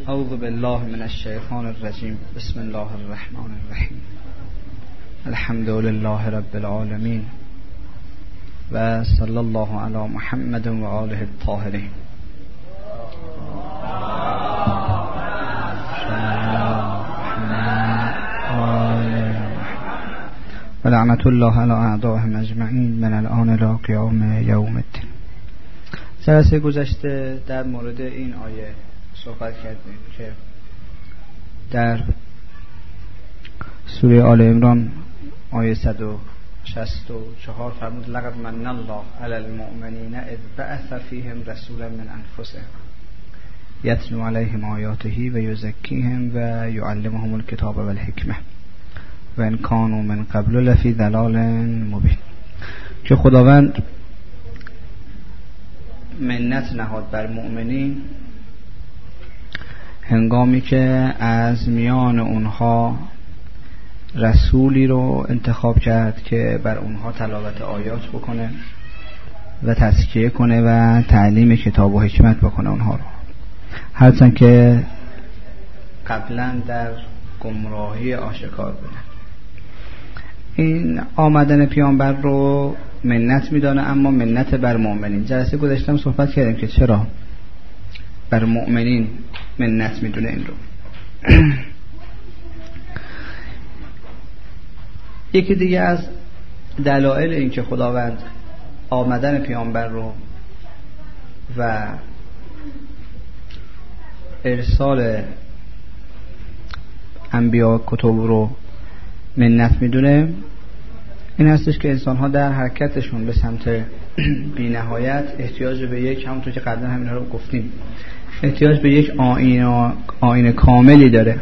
اعوذ بالله من الشیطان الرجیم. بسم الله الرحمن الرحیم. الحمد لله رب العالمین و صلی الله علی محمد و آله الطاهرین. و لعنت الله علی اعدائهم اجمعین من الان الی قیام یوم الدین. جلسه گذشته در مورد این آیه صحبت کردیم که در سوره آل عمران آیه 164 فرمود لقد من الله علی المؤمنین اذ بعث فیهم رسولا من انفسهم یتلو علیهم آیاته و یزکیهم و یعلمهم الکتاب و الحکمه و ان کانوا من قبل لفی ضلال مبین. که خداوند منت نهاد بر مؤمنین هنگامی که از میان اونها رسولی رو انتخاب کرد که بر اونها تلاوت آیات بکنه و تزکیه کنه و تعلیم کتاب و حکمت بکنه اونها رو، هرچند که قبلا در گمراهی آشکار بودن. این آمدن پیامبر رو منت میدانه، اما منت بر مؤمنین. جلسه گذشته صحبت کردیم که چرا بر مؤمنین منت میدونه این رو. یکی دیگه از دلایل این که خداوند آمدن پیامبر رو و ارسال انبیا کتب رو منت میدونه این هستش که انسان‌ها در حرکتشون به سمت بی‌نهایت احتیاج به یک، همونطور که قبلا همین رو گفتیم، احتیاج به یک آیین کاملی داره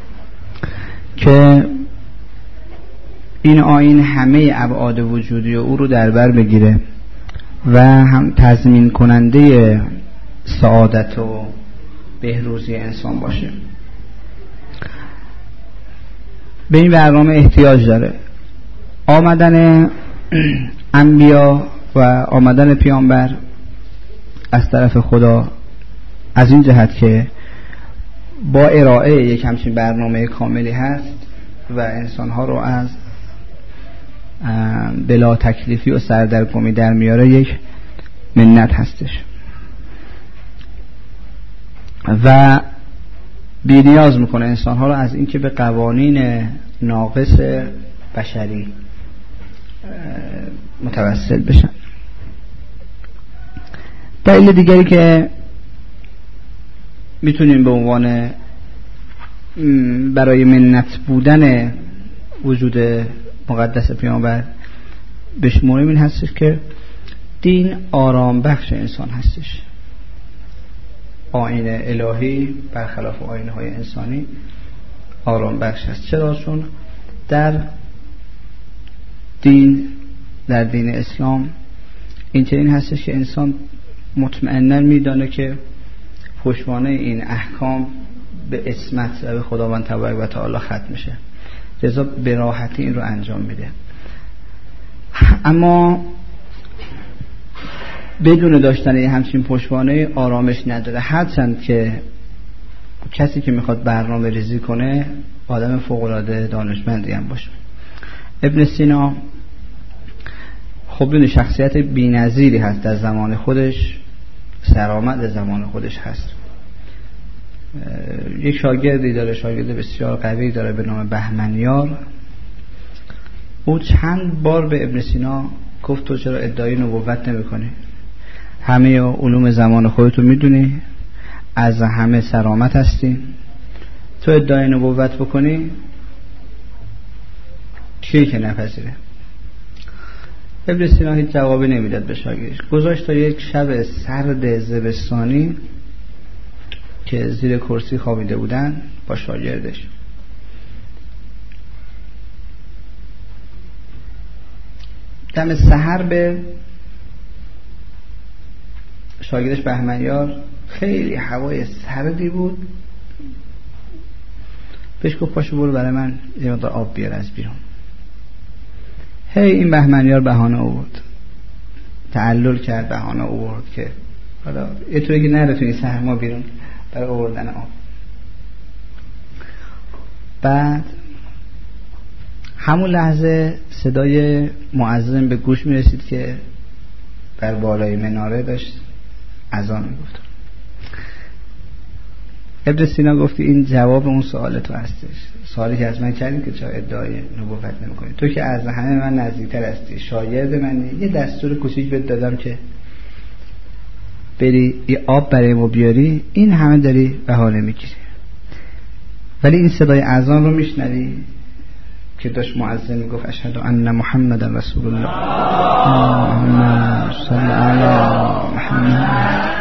که این آیین همه ابعاد وجودی او رو در بر بگیره و هم تضمین کننده سعادت و بهروزی انسان باشه. به این برنامه احتیاج داره. آمدن انبیا و آمدن پیامبر از طرف خدا از این جهت که با ارائه یک همچین برنامه کاملی هست و انسانها رو از بلا تکلیفی و سردرگمی در میاره، یک منت هستش و بی‌نیاز میکنه انسانها رو از اینکه به قوانین ناقص بشری متوسل بشن. دلیل دیگری که میتونیم به عنوان برای منت بودن وجود مقدس پیامبر بشماریم این هستش که دین آرام بخش انسان هستش. آیین الهی برخلاف آیین‌های انسانی آرام بخش هست. چرا؟ چون در دین اسلام این هستش که انسان مطمئناً میدانه که پشتوانه این احکام به عصمت و به خداوند تبارک و تعالی ختم میشه، لذا به راحتی این رو انجام میده. اما بدون داشتن یه همچین پشتوانه آرامش نداره، هرچند که کسی که میخواد برنامه ریزی کنه آدم فوق‌العاده دانشمندی هم باشه. ابن سینا خب این شخصیت بی‌نظیری هست در زمان خودش، سرآمد زمان خودش هست. یک شاگردی داره، شاگرد بسیار قوی داره به نام بهمنیار. او چند بار به ابن سینا گفت تو چرا ادعای نبوت نمی‌کنی؟ همه علوم زمان خودتو میدونی، از همه سرآمد هستی، تو ادعای نبوت بکنی کیه که نپذیره؟ ابن سینا هیچ جوابی نمیداد به شاگردش. گذاشت تا یک شب سرد زمستانی که زیر کرسی خوابیده بودن با شاگردش، دم سحر به شاگردش بهمنیار، خیلی هوای سردی بود، بهش گفت پاشو برو برای من یه مقدار آب بیار از بیرون. این بهمنیار بهانه آورد، تعلل کرد، بهانه آورد که حالا یه طوری که نرتونی سرما بیرون برای آوردن آب. بعد همون لحظه صدای مؤذن به گوش می رسید که بر بالای مناره داشت اذان می گفت. ابن سینا گفتی این جواب اون سوال تو هستش، سوالی که از من کردیم که چرا ادعای نبوت نمی کنی؟ تو که از همه من نزدیکتر هستی، شاگرد منی، یه دستور کوچیک بهت دادم که بری یه آب برای ما بیاری، این همه داری بهانه میگیری. ولی این صدای اذان رو میشنوی که داشت مؤذن میگفت اشهد ان محمد رسول الله، اللهم صل علی محمد.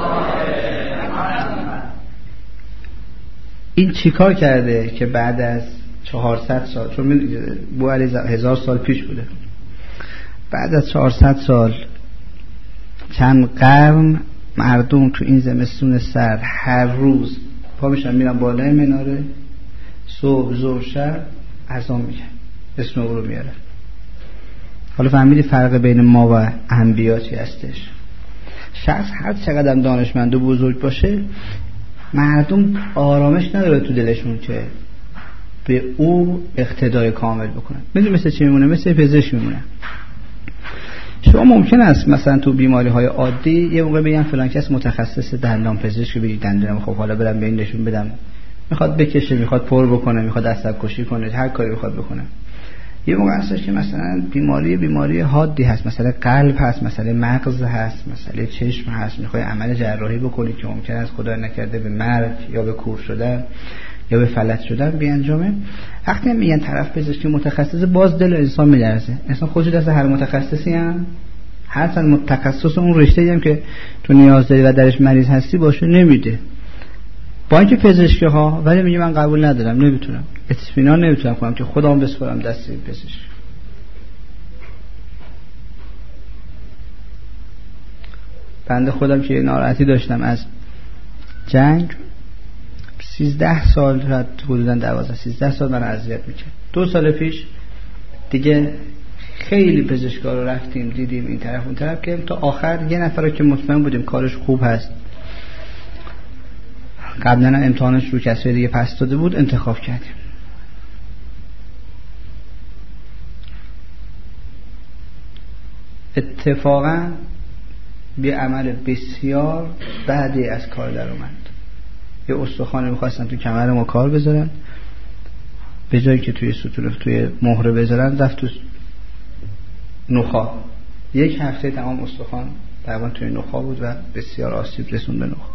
این چیکار کرده که بعد از 400 سال، چون بو علی 1000 سال پیش بوده، بعد از 400 سال چند قرن مردم تو این زمستون سرد هر روز پا میشن میرن بالای مناره، صبح ظهر شب اذان میگن، اسم او رو میارن. حالا فهمیدی فرق بین ما و انبیا چی هستش؟ شخص هر چقدر دانشمند و بزرگ باشه، مردم آرامش نداره تو دلشون که به او اقتدای کامل بکنن. میدونی مثل چی میمونه؟ مثل پزشک میمونه. شما ممکن است مثلا تو بیماری های عادی یه موقع بگن فلان کس متخصص دندان پزشک، بگی دندونم خب حالا برم به این نشون بدم، میخواد بکشه، میخواد پر بکنه، میخواد عصب کشی کنه، هر کاری میخواد بکنه. یه موقع هستش که مثلا بیماری حادی هست، مثلا قلب هست، مثلا مغز هست، مثلا چشم هست، میخوای عمل جراحی بکنی که ممکن است خدا نکرده به مرگ یا به کور شدن یا به فلج شدن بیانجامه. وقتی میگن طرف پزشکی متخصص، باز دل انسان میلرزه. انسان خودش دست هر متخصصی هم هر متخصص اون رشته‌ای هم که تو نیاز داری و درش مریض هستی باشه نمیده. با اینکه پزشکی ها، ولی میگه من قبول ندارم، نمیتونم، اطمینان نمیتونم کنم که خودم بسپارم دست این پزشک. بنده خودم که ناراحتی داشتم از جنگ، 13 سال حدوداً 12-13 سال من اذیت میکرد. 2 سال پیش دیگه خیلی پزشکا رو رفتیم دیدیم این طرف اون طرف، که تا آخر یه نفر رو که مطمئن بودیم کارش خوب هست، قبلا امتحانش رو کسای دیگه پس داده بود، انتخاب کردیم. اتفاقا به عمل بسیار بعدی از کار در اومد. یه استخوان می‌خواستن تو کمر ما کار بذارن، به جایی که توی ستون توی مهره بذارن رفت تو نخاع. 1 هفته تمام استخوان تقریبا توی نخاع بود و بسیار آسیب رسوند به نخاع.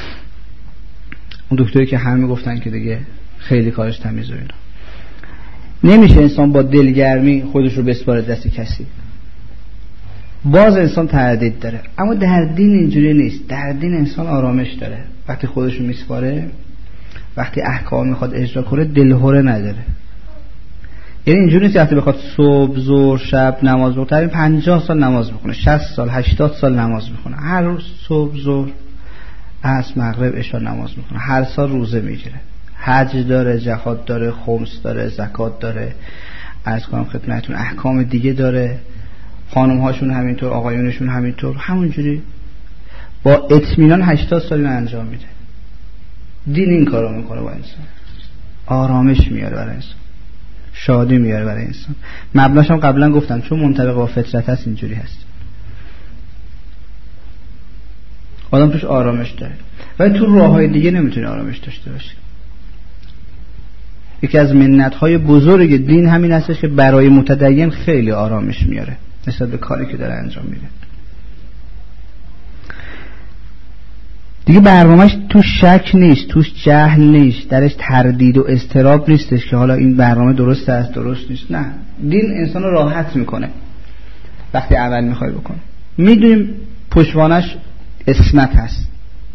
اون دکتری که همه گفتن که دیگه خیلی کارش تمیز و اینا. نمیشه انسان با دلگرمی خودش رو بسپاره دست کسی. باز انسان تردید داره، اما در دین اینجوری نیست. در دین انسان آرامش داره. وقتی خودش رو میسپاره، وقتی احکام میخواد اجرا کنه، دلهره نداره. یعنی اینجوری نیست وقتی بخواد صبح ظهر شب نماز بخونه، 50 سال نماز بخونه، 60 سال 80 سال نماز بخونه، هر روز صبح ظهر عصر مغرب عشا نماز میخونه، هر سال روزه میگیره، حج داره، جهاد داره، خمس داره، زکات داره، عرض کنم خدمتتون احکام دیگه داره، خانم هاشون همینطور، آقایونشون همینطور، همونجوری با اطمینان 80 سال انجام میده. دین این کارو میکنه با انسان، آرامش میاره برای انسان، شادی میاره برای انسان. مبناش هم قبلا گفتم چون منطبق با فطرت هست اینجوری هست. آدم توش آرامش داره، ولی تو راههای دیگه نمیتونه آرامش داشته باشه. یکی از منت‌های بزرگ دین همین هستش که برای متدین خیلی آرامش میاره نسبت به کاری که داره انجام میده. دیگه برنامه‌اش توش شک نیست، توش جهل نیست، درش تردید و اضطراب نیستش که حالا این برنامه درست است درست نیست. نه، دین انسان رو راحت میکنه وقتی عمل میخوای بکنه. میدونیم پشتوانش اسمت هست،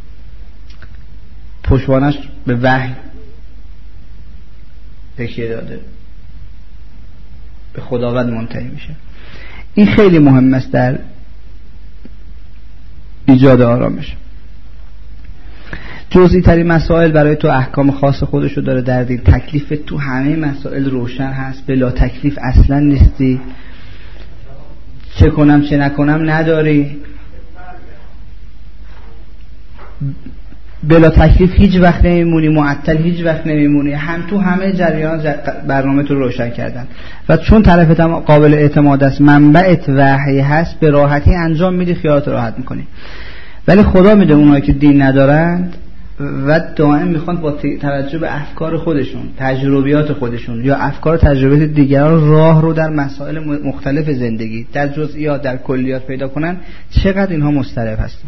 پشتوانش به وحی تکیه داده، به خداوند منتهی میشه. این خیلی مهم است در ایجاد آرامش. جزئی ترین مسائل برای تو احکام خاص خودشو داره در دین. تکلیف تو همه مسائل روشن هست، بلا تکلیف اصلا نیستی، چه کنم چه نکنم نداری. بلا تکلیف هیچ وقت نمیمونی، معطل هیچ وقت نمیمونی، هم تو همه جریان برنامه تو روشن کردن و چون طرفت هم قابل اعتماد است، منبعت وحی هست، به راحتی انجام میدی، خیالت راحت میکنی. ولی خدا میده اونایی که دین ندارند و دائم میخوان با توجه به افکار خودشون، تجربیات خودشون یا افکار تجربیات دیگران راه رو در مسائل مختلف زندگی، در جزئیات، در کلیات پیدا کنن، چقدر اینها مضطرب هستن.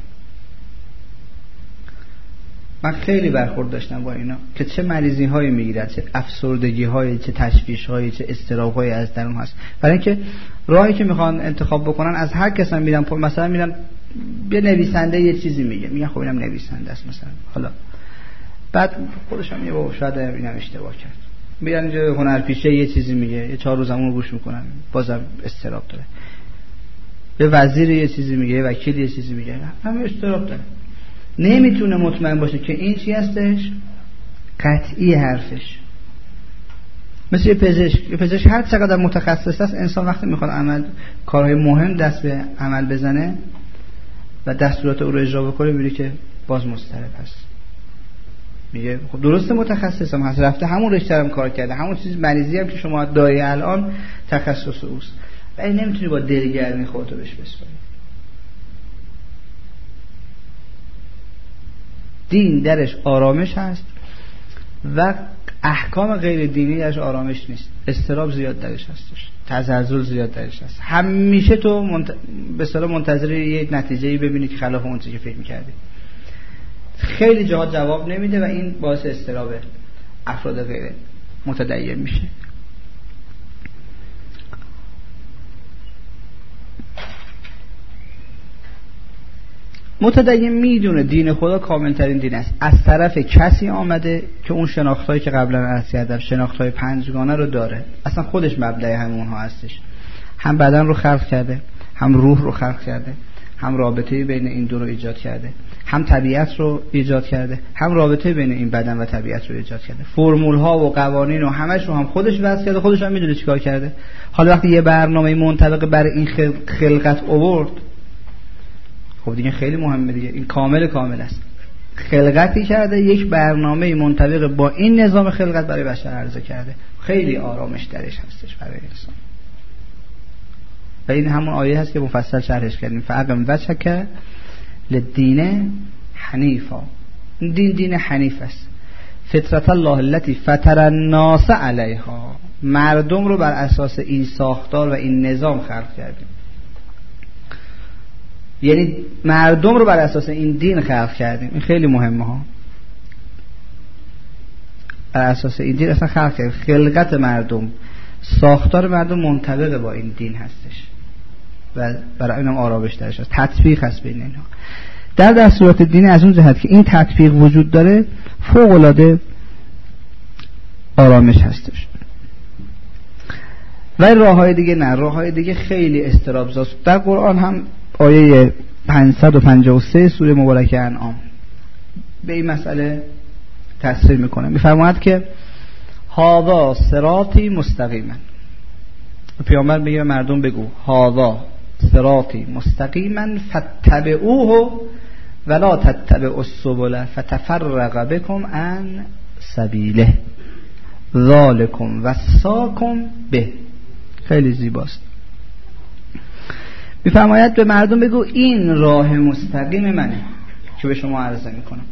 من خیلی برخورد داشتم با اینا که چه مریضی هایی میگیرد، چه افسردگی هایی، چه تشویش هایی، چه اضطراب هایی از درون هست. برای اینکه راهی که میخوان انتخاب بکنن از هر کس هم میدن، مثلا میدن یه نویسنده یه چیزی میگه خب اینم نویسنده است مثلا، حالا بعد خودش هم میگه بابا شاید اینم اشتباه کرد، میرن اینجا هنرپیشه یه چیزی میگه، یه 4 روز اون رو گوش میکنن، بازم اضطراب داره. یه وزیر یه چیزی میگه، یه وکیل یه چیزی میگه، همه اضطراب داره. نمیتونه مطمئن باشه که این چی هستش قطعی حرفش. مثل یه پزشک هر چقدر متخصص است، انسان وقتی میخواد کارهای مهم دست به عمل بزنه و دستورات او رو اجرا بکنه، میبینه که باز مضطرب هست. میگه خب درسته متخصصم هست، رفته همون رشته هم کار کرده، همون چیز مریضی هم که شما داری الان تخصص اوست، ولی نمیتونی با دلگرمی خودتو بهش بسپاری. دین درش آرامش هست و احکام غیر دینی درش آرامش نیست، اضطراب زیاد درش هستش، تزلزل زیاد درش هست. همیشه تو به اصطلاح منتظر یه نتیجه‌ای ببینی که خلاف اون چیزی که فکر می‌کردی. خیلی جاها جواب نمیده و این باعث اضطراب افراد غیر متدین میشه. متدین میدونه دین خدا کاملترین دین است، از طرف کسی آمده که اون شناختایی که قبلا عرض کردم، شناختای پنجگانه رو داره، اصلا خودش مبدأ همونها هستش. هم بدن رو خلق کرده، هم روح رو خلق کرده، هم رابطه بین این دو رو ایجاد کرده، هم طبیعت رو ایجاد کرده، هم رابطه بین این بدن و طبیعت رو ایجاد کرده. فرمول ها و قوانین و همش رو هم خودش وضع کرده، خودش هم میدونه چیکار کرده. حالا وقتی یه برنامه منطبق برای این خلقت آورد، خب دیگه خیلی مهمه دیگه، این کامل است. خلقتی کرده، یک برنامه منطبق با این نظام خلقت برای بشر عرضه کرده، خیلی آرامش درش هستش برای انسان. و این همون آیه هست که مفصل شرحش کردیم، فاقم وجهک للدین حنیفا. دین حنیف است، فطرت الله التي فطر الناس علیها، مردم رو بر اساس این ساختار و این نظام خلق کردیم. یعنی مردم رو بر اساس این دین خلق کردیم. این خیلی مهمه ها، بر اساس این دین اصلا خلق کردیم. خلقت مردم، ساختار مردم منطبق با این دین هستش و برای اینم آرامش درش هست، تطبیق هست بین اینها. در دستورات دینی از اون جهت که این تطبیق وجود داره، فوق العاده آرامش هستش. و راههای دیگه نه، راههای دیگه خیلی اضطراب‌زاست. در قرآن هم آیه 553 سوره مبارکه انعام به این مسئله تصریح میکنه، میفرماید که هذا صراطی مستقیما. پیامبر میگه مردم بگو هذا صراطی مستقیما فاتبعوه ولا تتبعوا السبل فتفرق بكم عن سبیله ذالکم وصاکم به. خیلی زیباست. میفرماید به مردم بگو این راه مستقیم منه که به شما عرضه میکنم،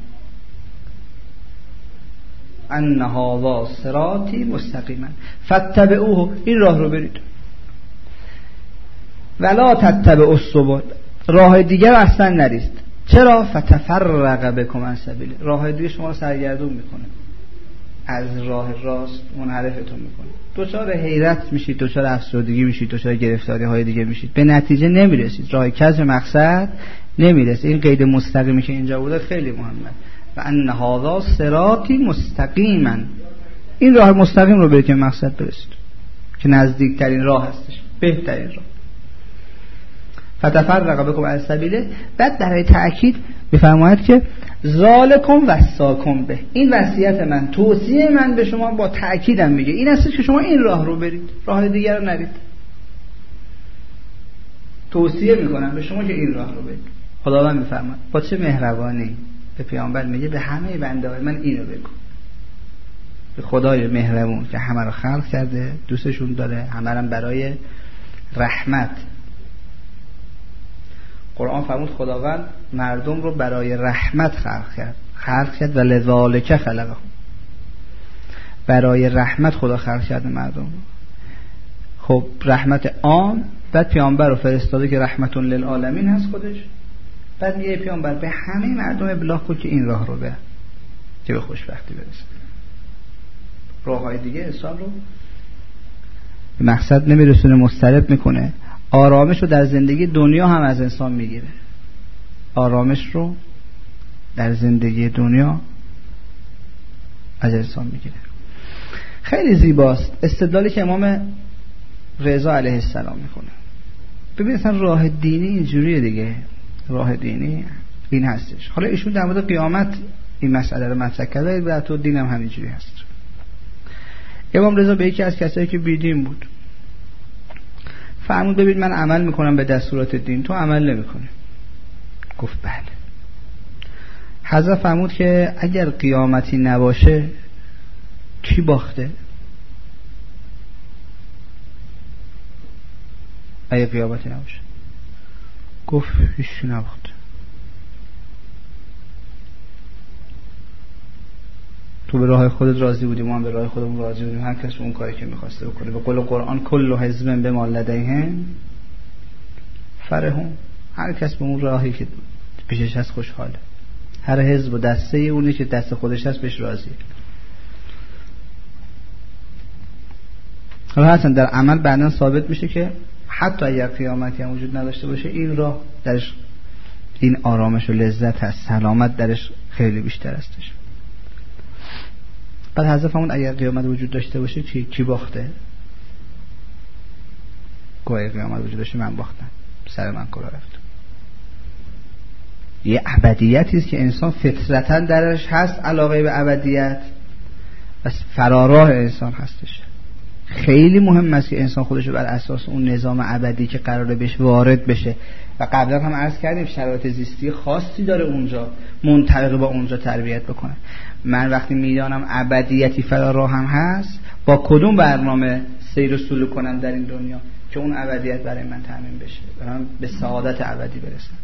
ان هذا صراطی مستقیما فاتبعوه، این راه رو برید، ولا تتبعوا السبل، راه دیگر اصلا نرید. چرا؟ فتفرق بكم عن سبیله، راه دیگه شما رو سرگردون میکنه، از راه راست منحرفتون میکنه، دچار حیرت میشید، دچار افسردگی میشید، دچار گرفتاری های دیگه میشید، به نتیجه نمیرسید، راه کج مقصد نمیرسید. این قید مستقیمی که اینجا بوده خیلی مهمه، و ان هذا صراطی مستقیما، این راه مستقیم رو برید که مقصد برسید، که نزدیکترین راه هستش، بهترین راه. فتفرق بكم عن سبیله. بعد برای تأکید میفرماید که ذالکم وصاکم به، این وصیت من، توصیه من به شما با تأکیدم میگه این است که شما این راه رو برید، راه دیگر رو نرید. توصیه میکنم به شما که این راه رو برید. خداوند میفرماید با چه مهربانی به پیامبر میگه به همه بنده من اینو بگو، به خدای مهربون که همه رو خلق کرده، دوستشون داره، همه رو برای رحمت. قرآن فرمود خداوند مردم رو برای رحمت خلق کرد و لذالک خلقهم، برای رحمت خدا خلق کرده مردم رو. خب رحمت عام، بعد پیامبر رو فرستاده که رحمت للعالمین هست خودش، بعد میگه پیامبر به همه مردم ابلاغ کن که این راه رو بره که به خوشبختی برسه. راههای دیگه انسان رو به مقصد نمیرسونه، مضطرب میکنه. آرامش رو در زندگی دنیا هم از انسان میگیره، آرامش رو در زندگی دنیا از انسان میگیره. خیلی زیباست استدلالی که امام رضا علیه السلام میکنه. ببین اصلا راه دینی اینجوریه دیگه، راه دینی این هستش. حالا ایشون در مورد قیامت این مسئله رو مطرح کرده و تو دین هم همینجوری هست. امام رضا به یکی از کسایی که بیدین بود فرمود ببین من عمل میکنم به دستورات دین، تو عمل نمیکنی. گفت بله. حضرت فرمود که اگر قیامتی نباشه کی باخته؟ اگر قیامتی نباشه. گفت هیچی نباخته. تو به راه خودت راضی بودی، ما هم به راه خودمون راضی بودیم، هر کس اون کاری که می‌خواسته بکنه. به قول قرآن کل حزب بما لدیهم فرحون، هر کس به اون راهی که پیشش هست خوشحاله. هر حزب و دسته اونی که دست خودش هست بهش راضیه. حالا اصلا در عمل بعداً ثابت میشه که حتی اگر قیامتی هم وجود نداشته باشه این راه درش این آرامش و لذت هست، سلامت درش خیلی بیشتر هستش. بعد حضرت فرمود اگر قیامت وجود داشته باشه کی باخته؟ گویا قیامت وجود داشته من باختم، سر من کلا رفت. یه ابدیتی است که انسان فطرتاً درش هست، علاقه به ابدیت، بس فراراه انسان هستش. خیلی مهم است که انسان خودش رو بر اساس اون نظام ابدی که قراره بهش وارد بشه و قبلا هم عرض کردیم شرایط زیستی خاصی داره اونجا، منطبق با اونجا تربیت بکنه. من وقتی میدانم ابدیتی فراراه هم هست، با کدوم برنامه سیر و سلوک کنم در این دنیا که اون ابدیت برای من تامین بشه، برام به سعادت ابدی برسم.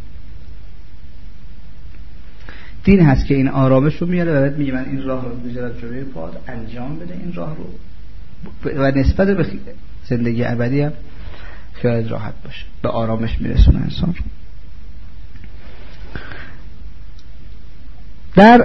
دین هست که این آرامش رو میاره و بعد میگه من این راه رو بذارم جلوی پات، انجام بده این راه رو و نسبت به زندگی ابدی هم خیال راحت باشه، به آرامش میرسونه انسان رو. در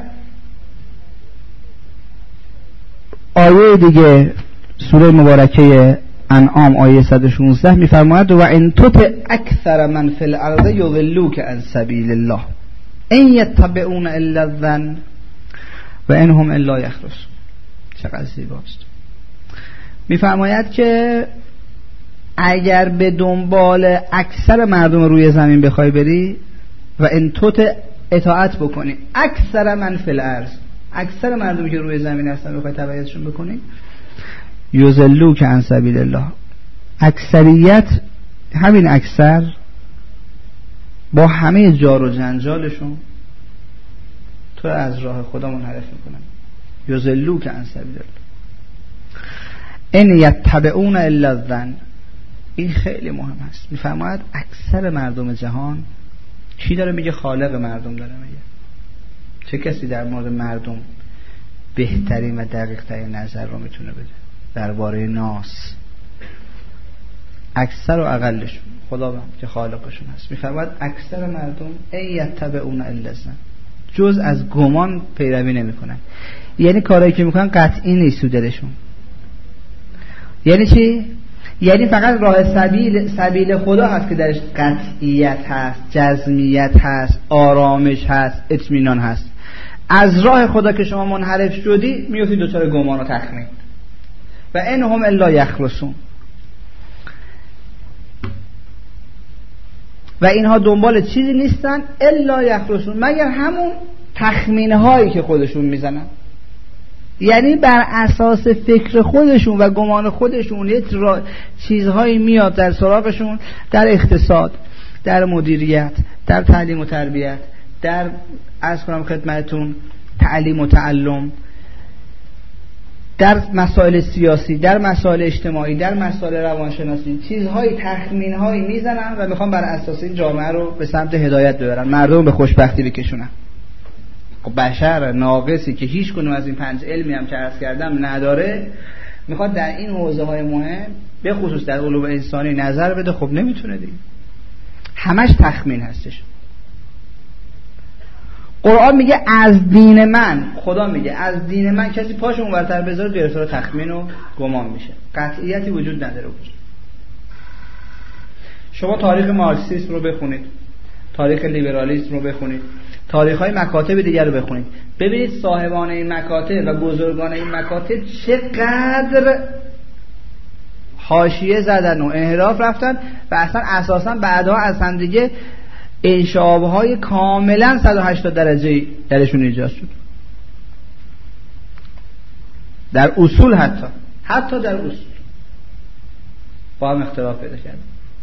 آیه دیگه سوره مبارکه انعام آیه 116 میفرماید و ان تطع اکثر من فی الارض یضلوک عن سبیل الله ان یتبعون الا الظن و ان هم الا یخرصون. چقدر زیباست. میفرماید که اگر به دنبال اکثر مردم روی زمین بخوای بری و ان تطع اطاعت بکنی اکثر من فی الارض، اکثر مردمی که روی زمین هستن بخوای تبعیتشون بکنی، یضلوک عن سبیل الله، اکثریت همین اکثر با همه جار و جنجالشون تو از راه خدا منحرف میکنن. یضلوک عن سبیل الله ان یتبعون الا الظن. این خیلی مهم است. میفرماید اکثر مردم جهان، کی داره میگه؟ خالق مردم داره میگه. چه کسی در مورد مردم بهترین و دقیق ترین نظر رو میتونه بده درباره ناس؟ اکثر و اقلشون خدا که خالقشون هست. میفرماید اکثر مردم یتبعون الا الظن، جز از گمان پیروی نمیکنن. یعنی کارایی که میکنن قطعی نیست تو دلشون. یعنی چی؟ یعنی فقط راه سبیل خدا هست که درش قطعیت هست، جزمیت هست، آرامش هست، اطمینان هست. از راه خدا که شما منحرف شدی میفتی دوچار گمان و تخمین. و ان هم الا یخرصون، و اینها دنبال چیزی نیستن الا یخرصون، مگر همون تخمین هایی که خودشون میزنن. یعنی بر اساس فکر خودشون و گمان خودشون یه چیزهایی میاد در سراغشون، در اقتصاد، در مدیریت، در تعلیم و تربیت، در عرض کنم خدمتتون تعلیم و تعلم در مسائل سیاسی، در مسائل اجتماعی، در مسائل روانشناسی چیزهای تخمین‌هایی میزنن و میخوان بر اساس این جامعه رو به سمت هدایت ببرن، مردم به خوشبختی بکشونن. خب بشر ناقصی که هیچ کنون از این 5 علمی هم که عرض کردم نداره میخواد در این حوزه‌های مهم به خصوص در علوم انسانی نظر بده. خب نمیتونه دیگه، همش تخمین هستش. قرآن میگه از دین من، خدا میگه از دین من کسی پاشو اونورتر بذاره گرفتار تخمین و گمان میشه، قطعیتی وجود نداره. شما تاریخ مارکسیسم رو بخونید، تاریخ لیبرالیسم رو بخونید، تاریخ‌های مکاتب دیگر رو بخونید، ببینید صاحبان این مکاتب و بزرگان این مکاتب چقدر حاشیه زدن و انحراف رفتن و اصلا اساسا بعدها از هم دیگه انشابهای کاملا 180 درجه درشون ایجاد شد. در اصول حتی در اصول با هم اختلاف پیدا کرد.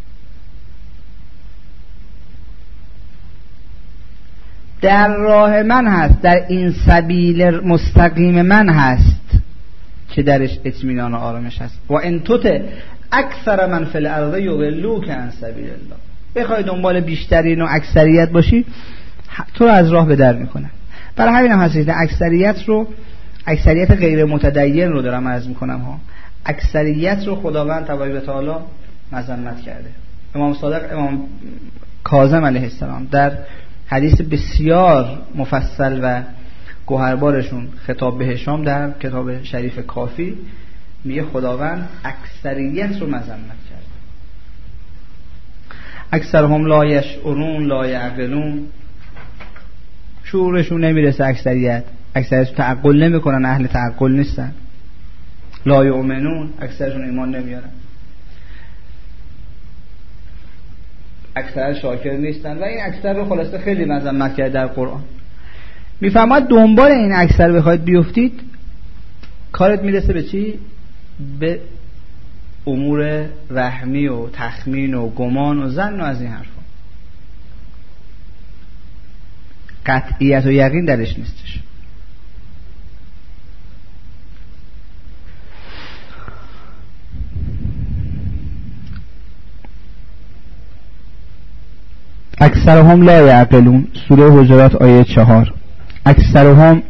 در راه من هست، در این سبیل مستقیم من هست که درش اطمینان و آرامش هست. و ان تطع اکثر من فی الارض یضلوک عن سبیل الله، بخوای دنبال بیشترین و اکثریت باشی تو رو از راه به در میکنه. برای همین هم هست اکثریت غیر متدین رو دارم عرض میکنم ها، اکثریت رو خداوند تبارک و تعالی مذمت کرده. امام صادق، امام کاظم علیه السلام در حدیث بسیار مفصل و گوهربارشون خطاب به هشام در کتاب شریف کافی میگه خداوند اکثریت رو مذمت کرده. اکثرهم لا یشعرون لا یعقلون، شعورشون نمیرسه. اکثریت تعقل نمیکنن، اهل تعقل نیستن. لا یؤمنون، اکثرشون ایمان نمیارن. اکثر شاکر نیستن و این اکثر رو خلاصه خیلی مذمت کرده در قرآن. میفهمد دنبال این اکثر بخواید بیفتید کارت میرسه به چی؟ به امور وهمی و تخمین و گمان و ظن و از این حرفا. قطعیت و یقین درش نیستش. اکثرهم لا یعقلون، سوره حجرات آیه 4. اکثرهم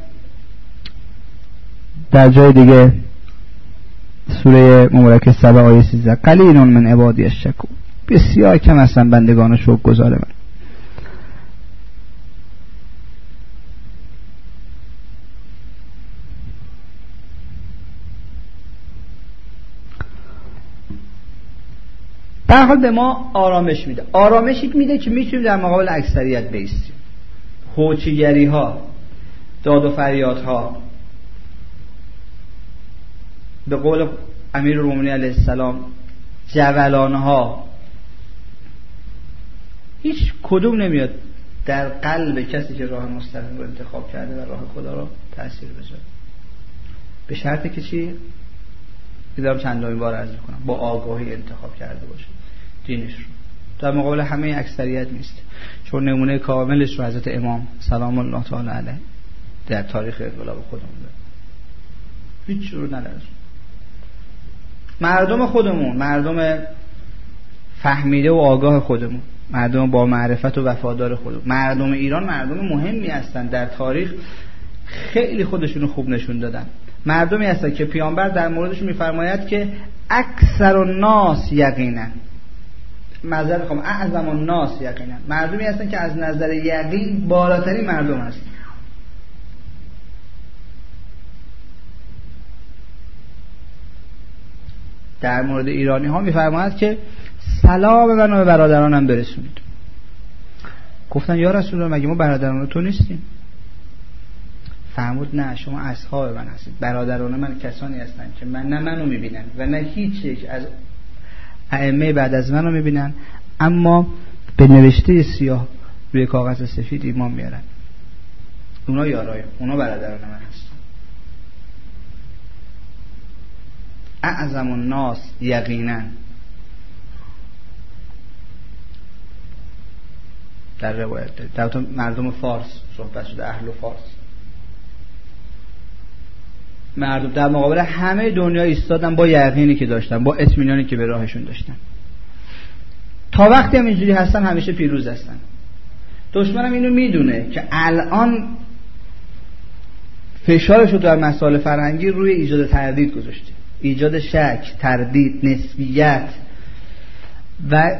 در جای دیگه سوره مبارکه 7 آیه 13 قلیل من عبادی الشکور، بسیار کم هستن بندگان شکرگزار من. در حال به ما آرامش میده. آرامشی میده که میتونیم در مقابل اکثریت بایستیم. هوچیگری ها، داد و فریاد ها، به قول امیرالمومنین علیه السلام جولان ها، هیچ کدوم نمیاد در قلب کسی که راه مستقیم رو انتخاب کرده و راه خدا رو تأثیر بذاره. به شرطی که چی؟ دیدم چندمین بار عرض میکنم، با آگاهی انتخاب کرده باشه دینش رو. در مقابل همه اکثریت نیست، چون نمونه کاملش رو حضرت امام سلام الله تعالی علیه در تاریخ انقلاب خودمون داره. هیچ رو نداره. مردم خودمون، مردم فهمیده و آگاه خودمون، مردم با معرفت و وفادار خودمون، مردم ایران مردم مهمی هستن، در تاریخ خیلی خودشونو خوب نشون دادن. مردمی هستن که پیامبر در موردشون میفرماید که اکثر الناس یقینا، معذرت میخوام، اعظم الناس یقینا، مردمی هستن که از نظر یقین بالاترین مردم هستن. در مورد ایرانی ها میفرماید که سلام منو به برادرانم برسونید. گفتن یا رسول الله مگه ما برادران تو نیستیم؟ فرمود نه، شما اصحاب من هستید. برادران من کسانی هستند که نه منو میبینن و نه هیچ یک از ائمه بعد از منو میبینن، اما به نوشته سیاه روی کاغذ سفید ایمان میارن. اونا یارای، اونا برادران من هستن. اعظم الناس یقینا. در روایت داریم. در واقع مردم فارس صحبت شده، اهل فارس، مردم در مقابل همه دنیا ایستادن با یقینی که داشتن، با اطمینانی که به راهشون داشتن. تا وقتی هم اینجوری هستن همیشه پیروز هستن. دشمنم اینو میدونه که الان فشارشو در مسائل فرهنگی روی ایجاد تردید گذاشته، ایجاد شک، تردید، نسبیت و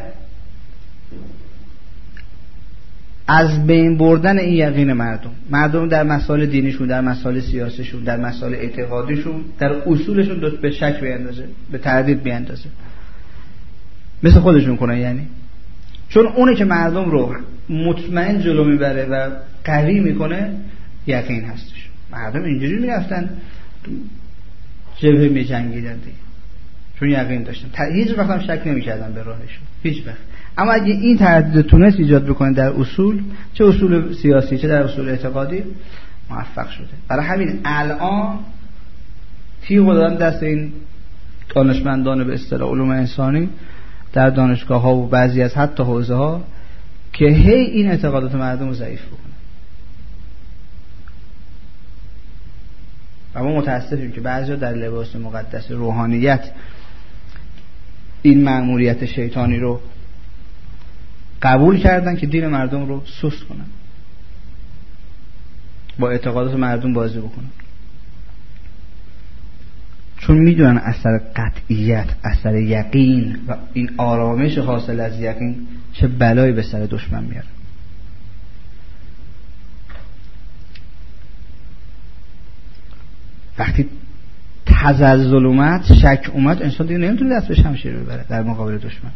از بین بردن این یقین مردم در مسائل دینیشون، در مسائل سیاسیشون، در مسائل اعتقادیشون، در اصولشون به شک بیاندازه، به تردید بیاندازه، مثل خودشون کنه. یعنی چون اونی که مردم رو مطمئن جلو میبره و قوی میکنه یقین هستش. مردم اینجوری میرفتن جبهه میجنگیدن دیگه، چون یقین داشتن، هیچ وقت هم شک نمیکردن به راهشون، هیچ وقت. اما اگه این تردید تونست ایجاد بکنه در اصول، چه اصول سیاسی چه در اصول اعتقادی، موفق شده. برای همین الان تیغ دادن دست این دانشمندان به اصطلاح علوم انسانی در دانشگاه ها و بعضی از حتی حوزه ها که هی این اعتقادات مردم رو ضعیف بکنه. و ما متاسفیم که بعضی در لباس مقدس روحانیت این مأموریت شیطانی رو قبول کردن که دین مردم رو سست کنن، با اعتقادات مردم بازی بکنن، چون میدونن اثر قطعیت، اثر یقین و این آرامش حاصل از یقین چه بلایی به سر دشمن میاره. وقتی تزلزل اومد، شک اومد، انسان دیگه نمیتونه دست به شمشیر ببره در مقابل دشمن.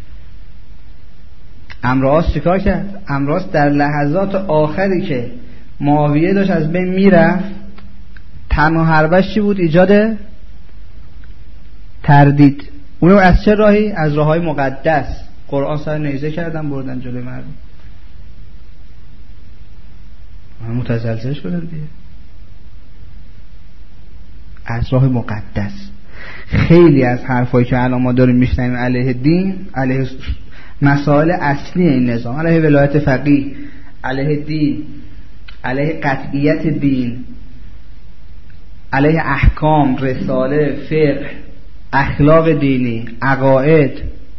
امراض چیکار کرد؟ امراض در لحظات آخری که معاویه داشت از بین میرفت، تنها حربش چی بود؟ ایجاد تردید. اونو از چه راهی؟ از راههای مقدس. قرآن سر نیزه کردن بردن جلوی مردم، متزلزل شدن دیگه. از راه مقدس. خیلی از حرفایی که الان ما داریم میشنویم علیه دین، علیه مسائل اصلی این نظام، علیه ولایت فقیه، علیه دین، علیه قطعیت دین، علیه احکام، رساله، فقه، اخلاق دینی، عقاید،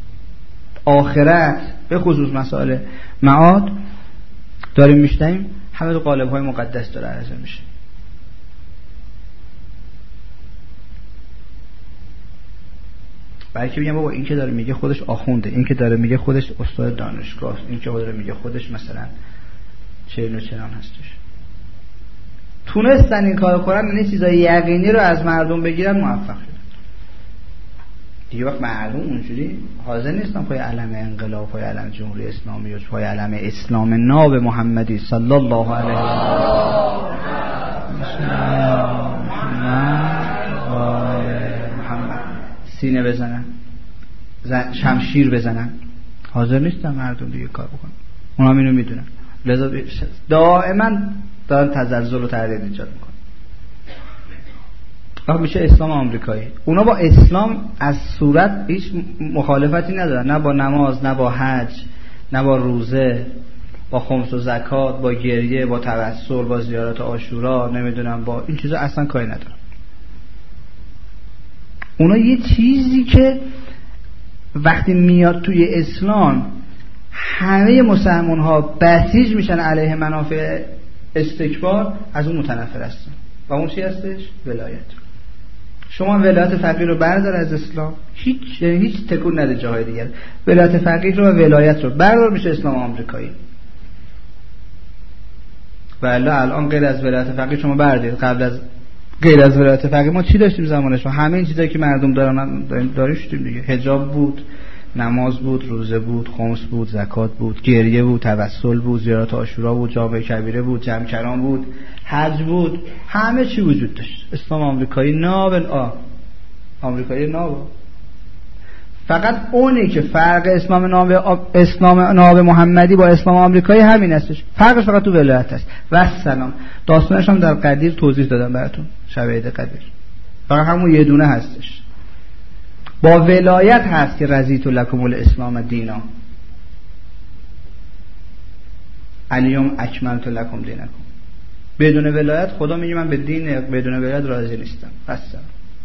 آخرت، به خصوص مسائل معاد داریم میشنویم، همه تو قالب‌های مقدس داره عرضه میشه. برای که بگم بابا این که داره میگه خودش آخونده، این که داره میگه خودش استاد دانشگاه است، این که داره میگه خودش مثلا چنین و چنان هستش. تونستن این کارو کنن، این چیزای یقینی رو از مردم بگیرن، موفق شدن. دیگه وقت مردم اونجوری حاضر نیستن پای علم انقلاب، پای علم جمهوری اسلامی و پای علم اسلام ناب محمدی صلی الله علیه و محمد سینه بزنن، شمشیر بزنن، حاضر نیستن مردم دیگه کار بکنن. اونا هم اینو میدونن، لذا دائما دارن تزلزل و تردید ایجاد میکنن. وقت میشه اسلام آمریکایی. اونا با اسلام از صورت هیچ مخالفتی ندارن، نه با نماز، نه با حج، نه با روزه، با خمس و زکات، با گریه، با توسل، با زیارت عاشورا، نمیدونم با این چیزا اصلا کاری ندارن. اونا یه چیزی که وقتی میاد توی اسلام همه مسلمان ها بسیج میشن علیه منافع استکبار، از اون متنفر هستن. و اون چی هستش؟ ولایت. شما ولایت فقیه رو بردار از اسلام، هیچ تکون نده جاهای دیگر. ولایت فقیه رو و ولایت رو بردار، میشه اسلام آمریکایی. ولی الان غیر از ولایت فقیه شما بردارید، قبل از غیر از ولایت فقیه ما چی داشتیم زمانش؟ همه این چیزایی که مردم داریم دیگه. حجاب بود، نماز بود، روزه بود، خمس بود، زکات بود، گریه بود، توسل بود، زیارت عاشورا بود، جامع کبیره بود، جمع کرام بود، حج بود، همه چی وجود داشت. اسلام آمریکایی ناب آمریکایی ناب. فقط اونی که فرق اسلام ناب محمدی با اسلام آمریکایی همین هستش، فرقش فقط تو ولایت است. و سلام داستانش هم در قدیر توضیح دادم براتون، شب عید قدیر. فقط همون یه دونه هستش. با ولایت هست که رضیت لکم الاسلام دینا. الیوم اکملت لکم دینکم. بدون ولایت خدا میگه من به دین بدون ولایت راضی نیستم. هستم.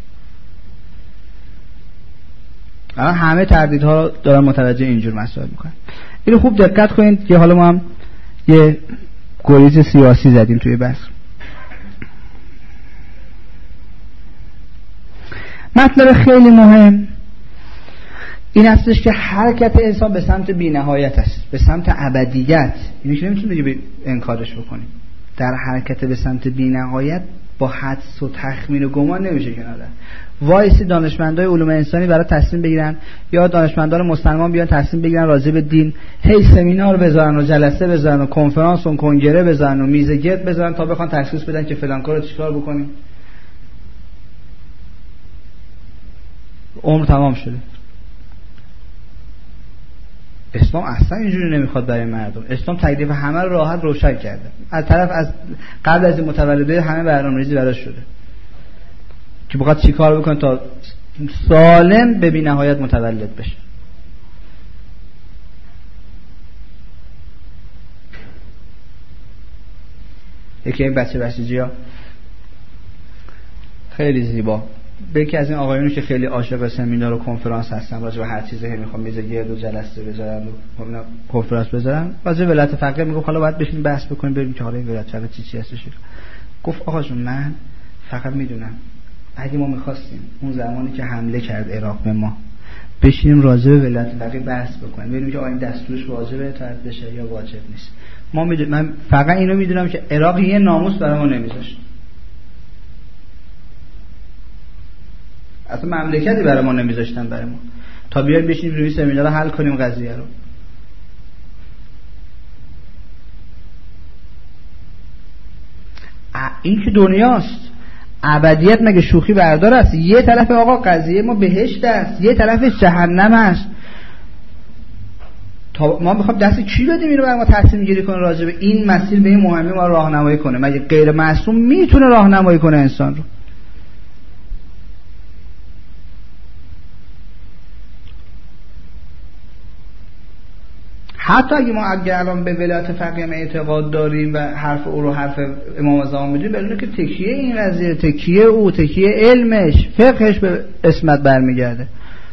الان همه تردیدها رو دارن متوجه اینجور مسائل میکنن. اینو خوب دقت کنید که حالا ما هم یه گریز سیاسی زدیم توی بحث. مطلب خیلی مهم این هستش که حرکت انسان به سمت بی‌نهایت است، به سمت ابدیت. اینو که نمیتونیم بگیم انکارش بکنیم. در حرکت به سمت بی‌نهایت با حدس و تخمین و گمان نمیشه کنار رفت. وایسی دانشمندای علوم انسانی برای تصمیم بگیرن یا دانشمندان مسلمان بیان تصمیم بگیرن راجع به دین، هی سمینار بذارن و جلسه بذارن و کنفرانس و کنگره بذارن و میز گرد بذارن تا بخوان تشخیص بدن که فلان کارو چیکار بکنیم. عمر تمام شده. اسلام اصلا اینجوری نمیخواد برای مردم. اسلام تکلیف همه رو راحت روشن کرده. از طرف از قبل از متولده همه برنامه‌ریزی براش شده که بخواد چیکار بکنه تا سالم به بی‌نهایت متولد بشه. یکی این بچه بسیجی‌ها خیلی زیبا به یکی از این آقایونی که خیلی عاشق سمینار و کنفرانس هستن، راجع به هر چیزی میخوام میز گرد و جلسه بذارن و کنفرانس بذارن، راجع به ولایت فقیه میگم حالا باید بشین بحث بکنیم ببینیم که حالا این ولایت فقیه چی هستش. گفت آقا جون من فقط میدونم اگه ما میخواستیم اون زمانی که حمله کرد عراق به ما بشینیم راجع به ولایت فقیه بحث بکنیم ببینیم که آیا این دستورش واجبه اطاعت بشه یا واجب نیست. من فقط اینو میدونم که عراق یه ناموس برای ما نمیذاشت، اصلا مملکتی برای ما نمیذاشتن برای ما تا بیایم بشینیم روی سمینار حل کنیم قضیه رو. این که دنیاست، ابدیت مگه شوخی بردار است؟ یه طرف آقا قضیه ما بهشت است، یه طرفش جهنم است. تا ما میخوام دست کی بدیم اینو برای ما تصمیم گیری کنه راجع به این مسیر به این مهمی ما راهنمایی کنه؟ مگه غیر معصوم میتونه راهنمایی کنه انسان رو؟ حتی اگه ما الان به ولایت فقیه اعتقاد داریم و حرف او رو حرف امام زمان میدونیم، بدونه که تکیه این قضیه، تکیه او، تکیه علمش، فقهش به اسمت برمیگرده.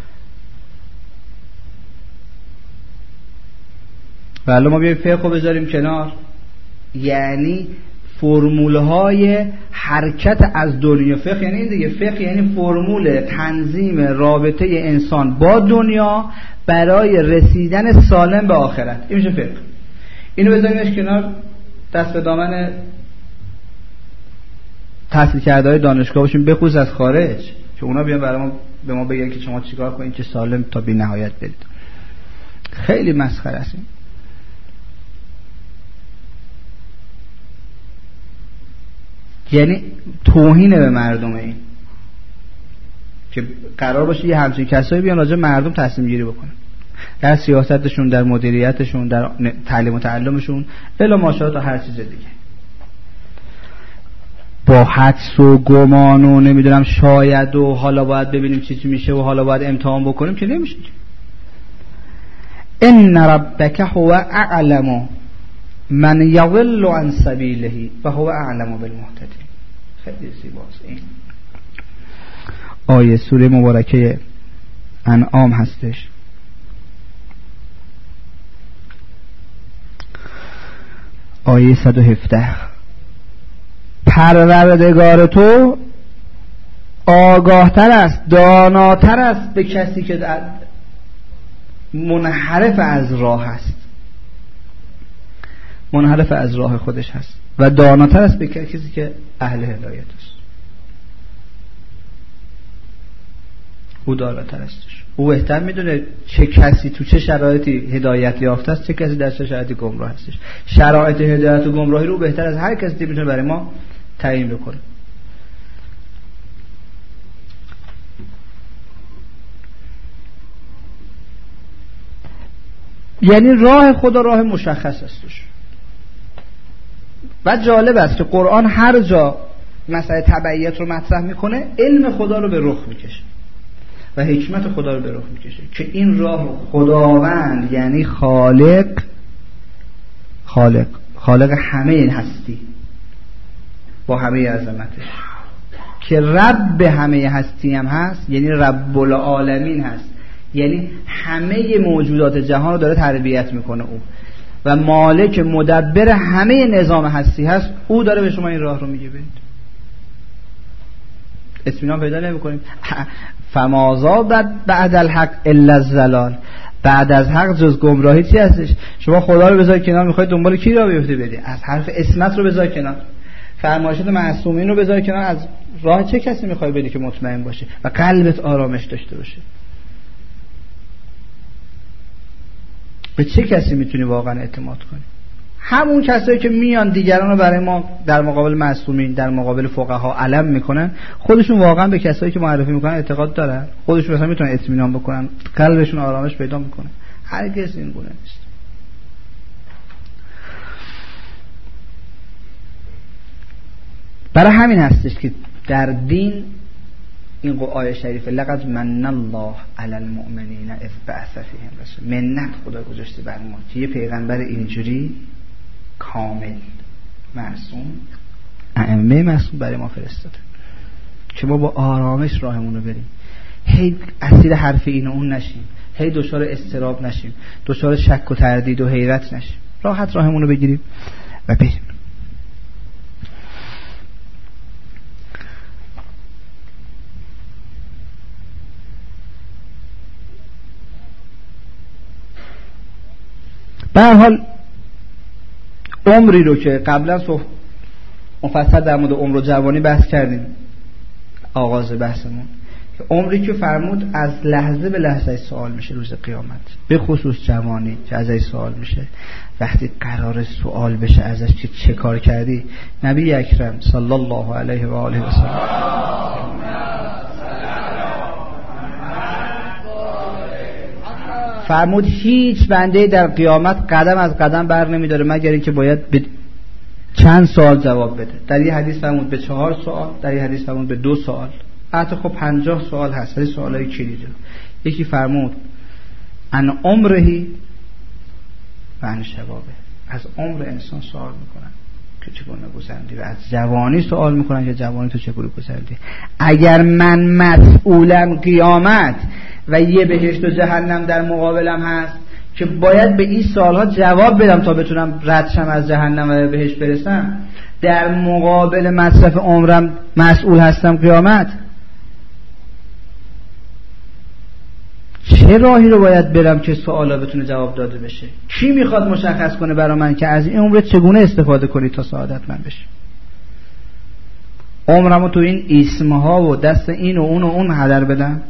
ولی ما بیاییم فقه رو بذاریم کنار، یعنی فرمولهای حرکت از دنیا. فقه یعنی این دیگه، فقه یعنی فرمول تنظیم رابطه انسان با دنیا برای رسیدن سالم به آخرت. این میشه فقه. اینو بذاریمش کنار، دست به دامن تحصیل کرده های دانشگاه باشیم، بخصوص از خارج که اونا بیان برای ما به ما بگن که شما چیکار کنید که سالم تا بی نهایت برید. خیلی مسخره است. یعنی توهین به مردم این که قرار باشه یه همچین کسایی بیان راجع مردم تصمیم گیری بکنن در سیاستشون، در مدیریتشون، در تعلیم و تعلمشون، الا ماشاءالله تا هر چیز دیگه. با حدس و گمان و نمیدونم شاید و حالا باید ببینیم چی میشه و حالا باید امتحان بکنیم که نمیشه. ان ربک هو اعلم من یضل عن سبیله و هو اعلم بالمهتدین. خیلی زیباست این آیه سوره مبارکه انعام هستش. آیه 117 پروردگار تو آگاهتر است، داناتر است به کسی که منحرف از راه است، منحرف از راه خودش هست، و داناتر است به کسی که اهل هدایت است. او داناتر استش، او بهتر میدونه چه کسی تو چه شرایطی هدایت یافته است، چه کسی در چه شرایطی گمراه هستش. شرایط هدایت و گمراهی رو بهتر از هر کسی میتونه برای ما تعیین بکنه. یعنی راه خدا راه مشخص استش. و جالب است که قرآن هر جا مسئله تبعیت رو مطرح میکنه علم خدا رو به رخ میکشه و حکمت خدا رو به رخ میکشه که این راه خداوند یعنی خالق خالق همه هستی با همه عظمتش، که رب همه هستی هم هست، یعنی رب العالمین هست، یعنی همه موجودات جهان رو داره تربیت میکنه او، و مالک مدبر همه نظام هستی هست. او داره به شما این راه رو میگه برید. اطمینان پیدا نمیکنیم. فمازا بعد الحق الا الضلال، بعد از حق جز گمراهی چی هستش؟ شما خدا رو بذار کنار، میخواید دنبال کی را بیفته بدی؟ از حرف اسمت رو بذار کنار، فرمایشات معصومین رو بذار کنار، از راه چه کسی میخوای بدی که مطمئن باشه و قلبت آرامش داشته باشه؟ به چه کسی میتونی واقعا اعتماد کنی؟ همون کسایی که میان دیگران رو برای ما در مقابل معصومین، در مقابل فقها علم میکنن، خودشون واقعا به کسایی که معرفی میکنن اعتقاد دارن؟ خودشون مثلا میتونن اطمینان بکنن؟ قلبشون آرامش پیدا میکنه؟ هرگز این گونه نیست. برای همین هستش که در دین این آیه شریفه لقد من الله علی المؤمنین اذ بعث فیهم رسول، منت خدا گذاشته بر ما که یه پیغمبر اینجوری کامل معصوم، ائمه معصوم برای ما فرستاده که ما با آرامش راهمون رو بریم، هی اسیر حرف این و اون نشیم، هی دچار اضطراب نشیم، دچار شک و تردید و حیرت نشیم، راحت راهمون رو بگیریم و بریم. به هر حال عمری رو که قبلا مفصل در مورد عمر و جوانی بحث کردیم، آغاز بحثمون، که عمری که فرمود از لحظه به لحظه سوال میشه روز قیامت، به خصوص جوانی که ازش سوال میشه، وقتی قرار سوال بشه ازش که چه کار کردی. نبی اکرم صلی الله علیه و آله و سلم فرمود هیچ بنده در قیامت قدم از قدم بر نمیداره مگر اینکه باید به چند سوال جواب بده. در یه حدیث فرمود به 4 سوال، در یه حدیث فرمود به 2 سوال، حتی خب 50 سوال هست، ولی سوالای کلیدی. یکی فرمود ان عمرهی و ان شبابه، از عمر انسان سوال میکنن که چگونه گذروندی، و از جوانی سوال میکنن که جوانی تو چگونه گذروندی. اگر من مسئولم قیامت و یه بهشت و جهنم در مقابلم هست که باید به این سوالها جواب بدم تا بتونم رد شم از جهنم و بهشت برسم، در مقابل مصرف عمرم مسئول هستم قیامت، چه راهی رو باید برم که سوالا بتونه جواب داده بشه؟ کی میخواد مشخص کنه برای من که از این عمر چگونه استفاده کنی تا سعادت من بشه؟ عمرمو تو این اسمها و دست این و اون و اون هدر بدم؟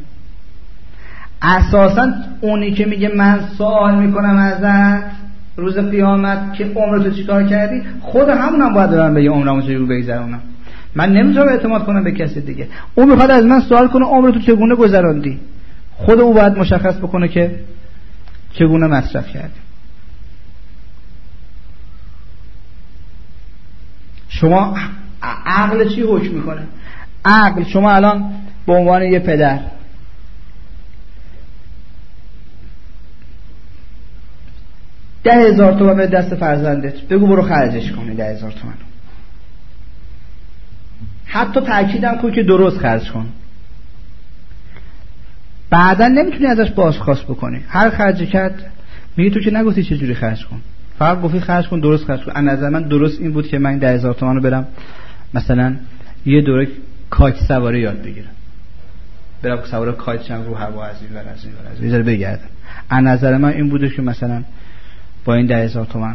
اساسا اونی که میگه من سوال میکنم ازت روز قیامت که عمرتو چیکار کردی، خود همونم باید برم بگه عمرمو چجوری بگذرونم. من نمیتونم اعتماد کنم به کسی دیگه. اون میخواد از من سوال کنه عمرتو چگونه گذروندی، خود او باید مشخص بکنه که چگونه مصرف کردی. شما عقل چی حکم میکنه؟ عقل، شما الان به عنوان یه پدر 10,000 تومان به دست فرزندت بگو برو خرجش کنی 10,000 تومان، حتی تأکیدم کن که درست خرج کن، بعدا نمیتونی ازش بازخواست بکنی. هر خرجی کرد میگه تو که نگفتی چه جوری خرج کن، فقط گفتی خرج کن، درست خرج کن. از نظر من درست این بود که من 10,000 تومان رو برم مثلا یه دوره کایت سواری یاد بگیرم، برم سوار کایت شم رو هوا از این ور از این ور از این ور بگردم. از نظر من این بوده که مثلا با این 10,000 تومان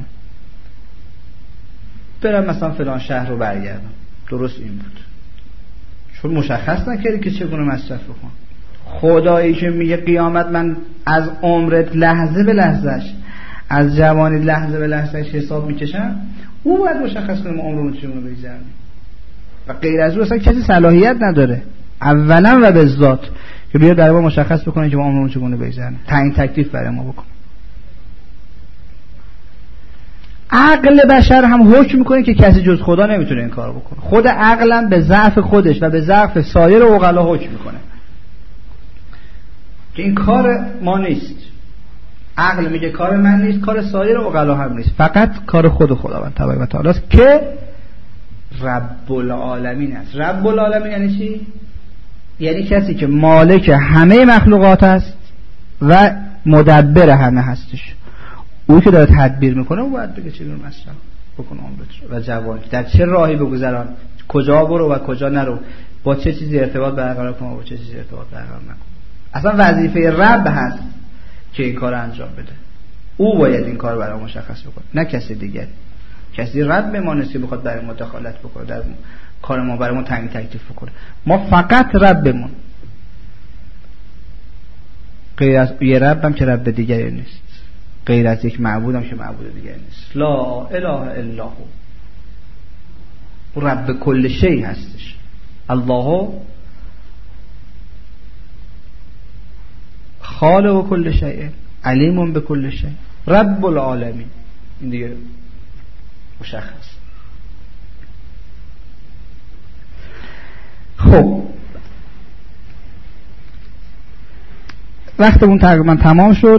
برم مثلا فلان شهر رو برگردم. درست این بود، چون مشخص نکردی که چگونه مصرف بکن. خدایی که میگه قیامت من از عمرت لحظه به لحظهش، از جوانی لحظه به لحظهش حساب میکشم، او باید مشخص کنه ما عمرمون چگونه بگذرونیم و غیر از او اصلا کسی صلاحیت نداره اولا و به ذات که بیاد در ما مشخص بکنه که ما عمرمون چگونه بگذرونیم، تعیین تکلیف برای ما بکنه. عقل بشر هم حکم میکنه که کسی جز خدا نمیتونه این کار بکنه. خود عقلم به ضعف خودش و به ضعف سایر عقلا حکم میکنه که این کار ما نیست. عقل میگه کار من نیست، کار سایر عقلا هم نیست، فقط کار خداوند تبارک و تعالی است که رب العالمین است. رب العالمین یعنی چی؟ یعنی کسی که مالک همه مخلوقات است و مدبر همه هستش. او که داره تدبیر میکنه او باید بگه چگونه مصرف بکن عمرت و جوان در چه راهی بگذران، کجا برو و کجا نرو، با چه چیزی ارتباط برقرار کن و با چه چیزی ارتباط برقرار نکن. اصلا وظیفه رب هست که این کار انجام بده. او باید این کار برای مشخص بکنه، نه کسی دیگه. کسی رب ما نیست که بخواد برای ما دخالت بکنه در کار ما، برای ما تعیین تکلیف بکنه. ما فقط ربمون، غیر از یه رب هم که رب دیگری نیست، غیر از یک معبود هم که معبود دیگری نیست. لا اله الا هو، رب کل شی هستش. الله خالق کل شیء علیم بكل شیء رب العالمین. این دیگه مشخص. خب وقتمون تقریبا تمام شد.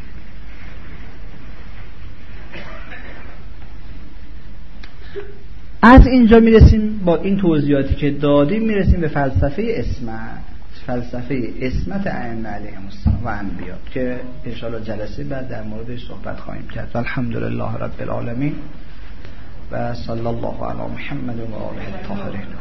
از اینجا میرسیم با این توضیحاتی که دادیم میرسیم به فلسفه اسمت، فلسفه اسمت ائمه علیهم السلام و انبیا که ان شاء الله جلسه بعد در موردش صحبت خواهیم کرد. الحمدلله رب العالمین و صلی الله علی محمد و آله الطاهرین.